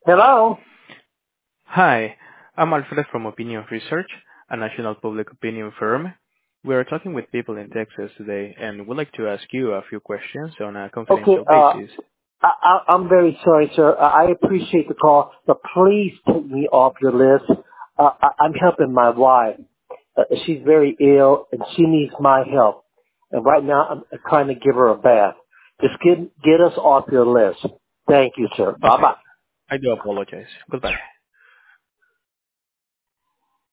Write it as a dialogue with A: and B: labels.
A: Hello?
B: Hi, I'm Alfred from Opinion Research, a national public opinion firm. We are talking with people in Texas today, and would like to ask you a few questions on a
A: Okay,
B: confidential basis.
A: I'm very sorry, sir. I appreciate the call, but please take me off your list. I'm helping my wife. She's very ill, and she needs my help. And right now, I'm trying to give her a bath. Just get us off your list. Thank you, sir.
B: Okay,
A: Bye-bye.
B: I do apologize. Goodbye.